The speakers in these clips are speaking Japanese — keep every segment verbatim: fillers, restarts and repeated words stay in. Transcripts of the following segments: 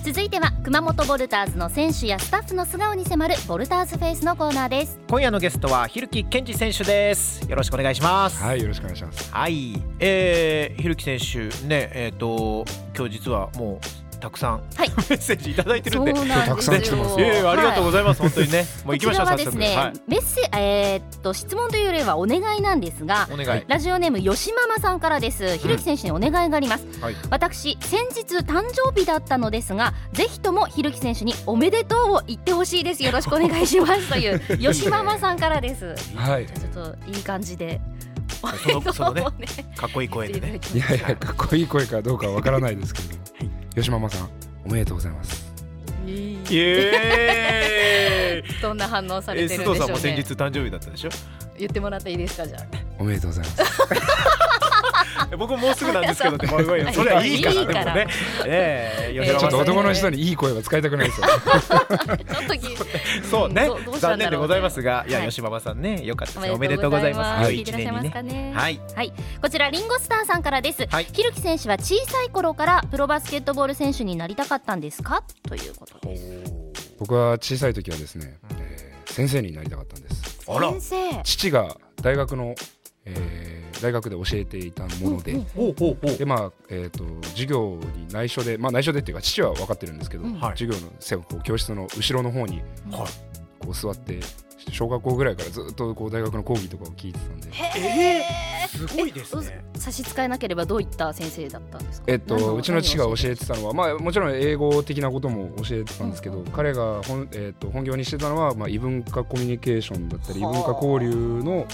続いては熊本ボルターズの選手やスタッフの素顔に迫るボルターズフェイスのコーナーです。 今夜のゲストは蛭木健二選手です。よろしくお願いします。 はい、よろしくお願いします。 はい、えー、蛭木選手ね、えーと今日実はもうたくさん、はい、メッセージいただいてるんで、 そうなんですよ。 たくさん来てます。 えー、ありがとうございます、はい、本当にね。もう行きましょう。 こちらはですね、 はい、 メッセえー、っと質問というよりはお願いなんですが、 お願い。 ラジオネームよしママさんからです。蛭木選手にお願いがあります、 うん、はい、 私先日誕生日だったのですが、ぜひとも蛭木選手におめでとうを言ってほしいです。よろしくお願いしますというよしママさんからです。 はい、 ちょっといい感じでその、そのね、かっこいい声でね。 いやいや、かっこいい声かどうかわからないですけれども、はい、よしママさんおめでとうございます。 イエーイどんな反応されてるんでしょうね。 えー、須藤さんも先日誕生日だったでしょ。 言ってもらっていいですか。じゃあおめでとうございます僕ももうすぐなんですけどって、それはいいから。 いいからでもね、えー、 ちょっと男の人にいい声は使いたくないですよちょっとそうね、残念でございますが、いや、 はい、 吉ママさんね、よかったですね。おめでとうございます。 良い一年にね。 はい、 はい、こちらリンゴスターさんからです。 はい、 蛭木選手は小さい頃からプロバスケットボール選手になりたかったんですかということです。 僕は小さい時はですね、えー、先生になりたかったんです。 あら、 先生。 父が大学の、えー、大学で教えていたもので、 うんうん、 でまあえーと授業に内緒で、まあ内緒でっていうか父は分かってるんですけど、うん、授業のせこう教室の後ろの方に、はい、こう座って小学校ぐらいからずっとこう大学の講義とかを聞いてたんで。 えー、すごいですね。 差し支えなければどういった先生だったんですか。 えっとうちの父が教えてたのは、まあもちろん英語的なことも教えてたんですけど、うん、彼が本、えー、と本業にしてたのは、まあ、異文化コミュニケーションだったり異文化交流の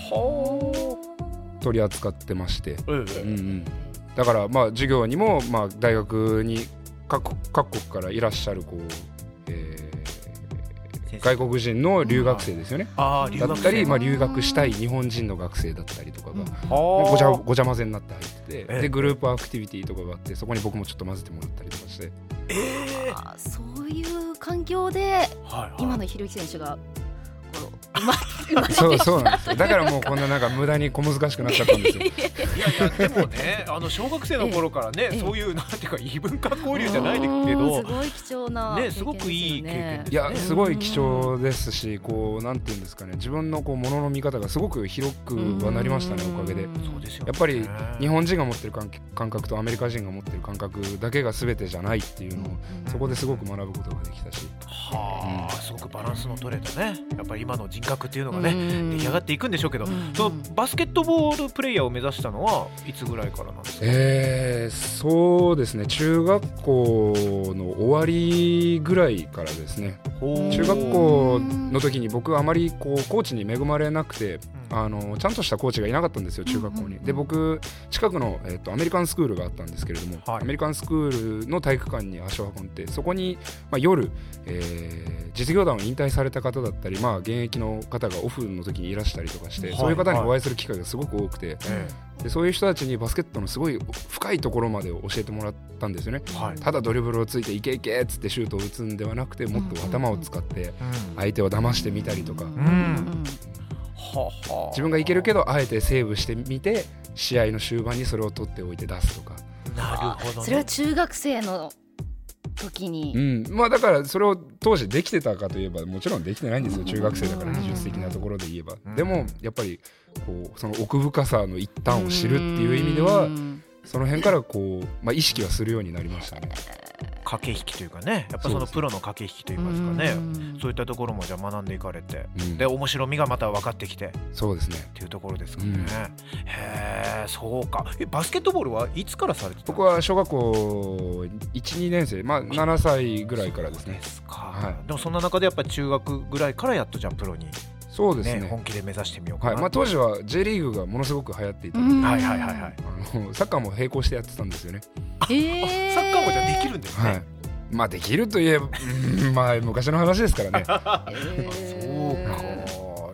取り扱ってまして、うんうん、だからまあ授業にも、まあ、大学に 各, 各国からいらっしゃるこう、えー、外国人の留学生ですよね、うん、あだったり、まあ、留学したい日本人の学生だったりとかが、うん、ごちゃごちゃ混ぜになって入ってて、でグループアクティビティとかがあって、そこに僕もちょっと混ぜてもらったりとかして、 えー、あそういう環境で、はいはい、今の蛭木選手がそうそうなんですよ。だからもうこんななんか無駄に小難しくなっちゃったんですよ。いやいや、でもね、あの小学生の頃からね、ええ、そういうなんていうか異文化交流じゃないけど、 すごい貴重な、 ね、すごくいい経験ですね。 いや、すごい貴重ですし、こうなんていうんですかね、自分のこうものの見方がすごく広くはなりましたね、おかげで。そうですよね。やっぱり日本人が持ってる感覚とアメリカ人が持ってる感覚だけが全てじゃないっていうのを、そこですごく学ぶことができたし、 はあ、うん、すごくバランスの取れたね、やっぱり今の人格っていうのがね、出来上がっていくんでしょうけど、そのバスケットボールプレイヤーを目指したのはいつぐらいからなんですか。 えー、そうですね、中学校の終わりぐらいからですね。中学校の時に僕あまりこうコーチに恵まれなくて、うん、あのちゃんとしたコーチがいなかったんですよ、中学校に。で僕近くの、えー、とアメリカンスクールがあったんですけれども、はい、アメリカンスクールの体育館に足を運んで、そこに、まあ、夜、えー、実業団を引退された方だったり、まあ、現役の方がオフの時にいらしたりとかして、はい、そういう方にお会いする機会がすごく多くて、はい、でそういう人たちにバスケットのすごい深いところまで教えてもらったんですよね、はい、ただドリブルをついていけいけっつってシュートを打つんではなくて、もっと頭を使って相手を騙してみたりとか、うん、自分がいけるけどあえてセーブしてみて試合の終盤にそれを取っておいて出すとか。 なるほど、ね、 それは中学生の時に、 うん、まあだからそれを当時できてたかといえばもちろんできてないんですよ、中学生だから技術的なところで言えば。でもやっぱりこうその奥深さの一端を知るっていう意味では、その辺からこう、まあ、意識はするようになりましたね。 駆け引きというかね、やっぱそのプロの駆け引きといいますかね、そういったところもじゃあ学んでいかれて、うん、で面白みがまた分かってきて、 そうですねっていうところですかね、うん、へえ、そうか。 えバスケットボールはいつからされてたんですか。 僕は小学校 いち,に 年生、まあ、ななさいぐらいからですね。 ですか、 はい、 でもそんな中でやっぱり中学ぐらいからやっとじゃあプロに、 そうですね、 ね、本気で目指してみようかな、 はい、まあ、当時は J リーグがものすごく流行っていたので、 はいはいはいはい、 あのサッカーも並行してやってたんですよね。 えー、サッカーもじゃあできるんですね。 はい、まあできるといえば、まあ昔の話ですからね。 えー、そうか。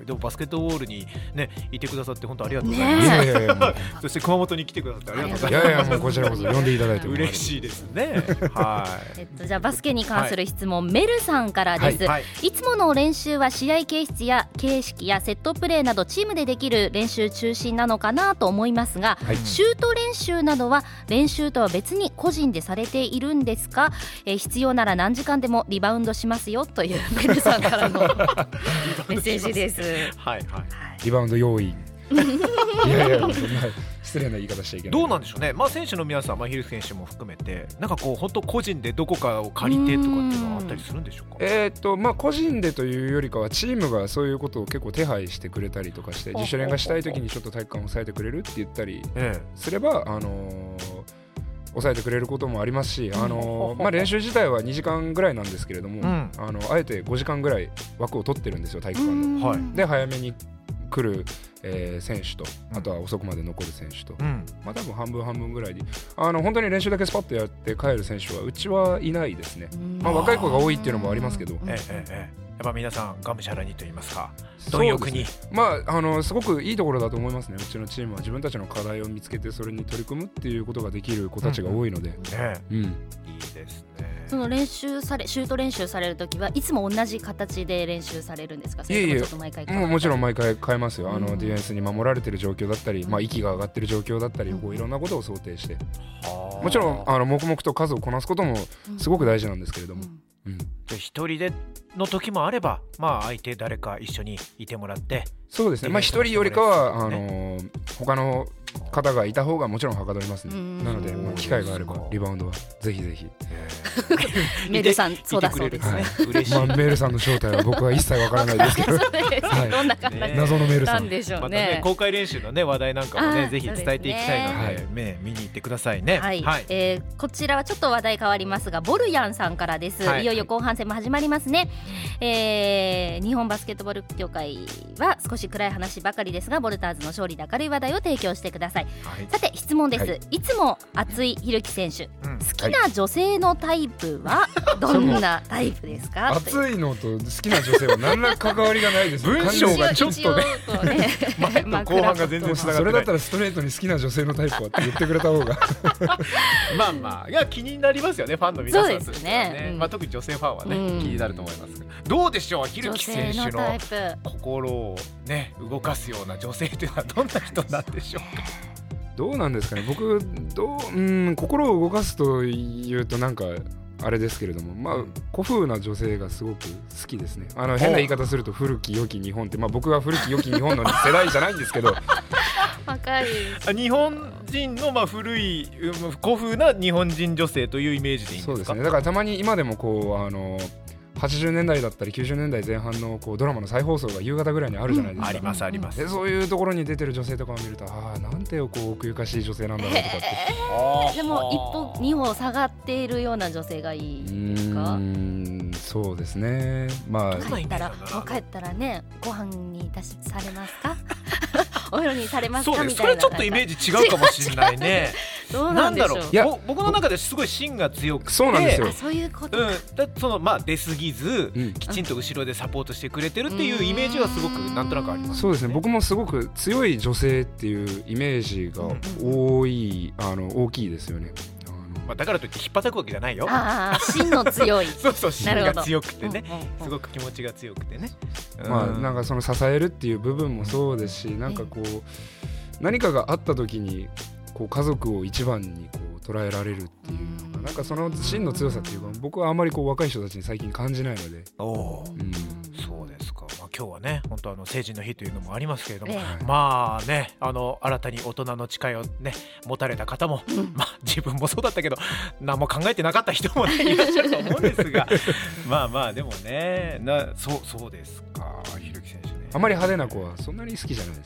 でもバスケットボールに、ね、いてくださって本当ありがとうございます、 ね、いやいやいやそして熊本に来てくださってありがとうございます。 いやいやもうこちらこそ呼んでいただいて嬉しいですねはい、 えっと、じゃあバスケに関する質問、はい、メルさんからです、 はい、 いつもの練習は試合形式や形式やセットプレーなどチームでできる練習中心なのかなと思いますが、はい、シュート練習などは練習とは別に個人でされているんですか？えー、必要なら何時間でもリバウンドしますよというメルさんからのメッセージです。 はいはい、 リバウンド用意いやいやそんな失礼な言い方しちゃいけない。 どうなんでしょうね、まあ、選手の皆さん、まあ、ヒル選手も含めてなんかこう本当個人でどこかを借りてとかっていうのはあったりするんでしょうか？ えーっとまあ、個人でというよりかはチームがそういうことを結構手配してくれたりとかして自主練がしたい時にちょっと体育館を抑えてくれるって言ったりすれば、あのー抑えてくれることもありますし、あのーまあ、練習自体はにじかんぐらいなんですけれども、うん、あのあえてごじかんぐらい枠を取ってるんですよ体育館の、はい、で早めに来る、えー、選手とあとは遅くまで残る選手と、うん、まあ、多分半分半分ぐらいであの本当に練習だけスパッとやって帰る選手はうちはいないですね、まあ、若い子が多いっていうのもありますけど、 ええええ、やっぱ皆さんがむしゃらにと言いますか貪欲に、 ね、まあ、あのすごくいいところだと思いますね。うちのチームは自分たちの課題を見つけてそれに取り組むっていうことができる子たちが多いので、うんねうん、いいですね。 その練習されシュート練習されるときはいつも同じ形で練習されるんですか？それともちょっと毎回変わったり？いえいえ、もうもちろん毎回変えますよ。あのディフェンスに守られている状況だったり、まあ、息が上がっている状況だったり、こういろんなことを想定して、もちろんあの黙々と数をこなすこともすごく大事なんですけれども、うんうん、 じゃあ一人での時もあれば、まあ、相手誰か一緒にいてもらって。 そうですね、まあ、一人よりかはあのー、他の方がいた方がもちろんはかどりますね。なので、まあ、機会があればリバウンドはぜひぜひメルさんそうだそうですね、 はい、嬉しい、まあ、メルさんの正体は僕は一切わからないですけどはい、どんな方、ね、 謎のメルさんなんでしょうね。 またね、公開練習の、ね、話題なんかもねぜひ伝えていきたいので、ね、ね、見に行ってくださいね。 はいはい、えー、こちらはちょっと話題変わりますがボルヤンさんからです、はい、いよいよ後半戦も始まりますね、えー、日本バスケットボール協会は少し暗い話ばかりですがボルターズの勝利で明るい話題を提供してください。はい、さて質問です、はい、いつも熱いひるき選手、うん、好きな女性のタイプはどんなタイプですか？ 熱いのと好きな女性は何ら関わりがないです文章がちょっとね前と後半が全然つながってない。 それだったらストレートに好きな女性のタイプはって言ってくれた方がまあまあいや気になりますよね、ファンの皆さんとしてはね。 そうですね、 まあ、特に女性ファンはね、うん、気になると思いますが、どうでしょう、ひるき選手の心をね動かすような女性というのはどんな人なんでしょうか？ どうなんですかね。僕どう、うん、心を動かすというとなんかあれですけれども、まあ、古風な女性がすごく好きですね。あの変な言い方すると古き良き日本って、まあ、僕は古き良き日本の世代じゃないんですけど若い日本人のまあ古い古風な日本人女性というイメージでいいんですか？ そうですね。だからたまに今でもこうあのはちじゅうねんだいだったりきゅうじゅうねんだいぜん半のこうドラマの再放送が夕方ぐらいにあるじゃないですか、うん、 ありますあります。 でそういうところに出てる女性とかを見ると、ああなんてこう奥ゆかしい女性なんだろうとかって、 えー、でも一歩二歩下がっているような女性がいいですか？うーん、そうですね。まあ帰ったらもう帰ったらねご飯に出しされますかお風呂にされますかそうみたいな。 それちょっとイメージ違うかもしれないねどうなんでしょう。 いや僕の中ですごい芯が強くて、 そうなんですよ。 そういうことか、 うん、だそのまあ出過ぎず、うん、きちんと後ろでサポートしてくれてるっていうイメージはすごくなんとなくあります、ね、 そうですね。僕もすごく強い女性っていうイメージが多い、うん、あの大きいですよね。 まあ、だからといって引っ叩くわけじゃないよ。 ああ芯の強いそうそう芯が強くてね、すごく気持ちが強くてね、 うん、まあなんかその支えるっていう部分もそうですし、なんかこう何かがあった時にこう家族を一番にこう捉えられるっていうのがなんかその芯の強さっていうか僕はあまりこう若い人たちに最近感じないので。 おー、うん、そうですか。まあ、今日はね本当あの成人の日というのもありますけれども、ええ、まあねあの新たに大人の誓いをね持たれた方も、うん、まあ自分もそうだったけど何も考えてなかった人も、ね、いらっしゃると思うんですがまあまあでもねなそうそうですか。ひるき選手ね、 あまり派手な子はそんなに好きじゃないですね。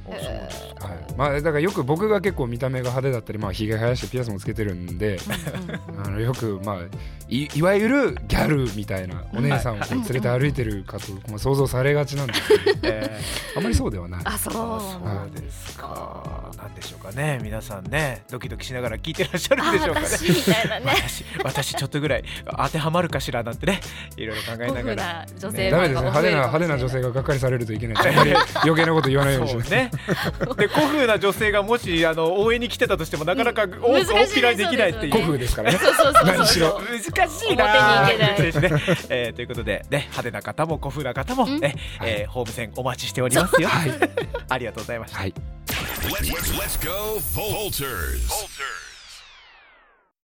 えーはい、まあだからよく僕が結構見た目が派手だったり、まあひげ生やしてピアスもつけてるんで、あのよくまあ い, いわゆるギャルみたいなお姉さんをこう連れて歩いてるかと、まあ、想像されがちなんですけど、えー、あまりそうではない。 あ、そう、 そうですか。なんでしょうかね、皆さんねドキドキしながら聞いてらっしゃるんでしょうかね。 私みたいなね私, 私ちょっとぐらい当てはまるかしらなんてね、いろいろ考えながら、 ね、女性ダメですね、派手な派手な女性ががっかりされるといけない。あんまり余計なこと言わないようにしますね。 で古風な女性がもしあの応援に来てたとしてもなかなか大っぴらにできないっていう、 古風ですからね。 そうそうそうそう何しろ難しいな。 表に行けない、 ねえー、ということで、ね、派手な方も古風な方も、ねえー、ホーム戦お待ちしておりますよ。はい、ありがとうございました。はい、 Let's, let's go Volters.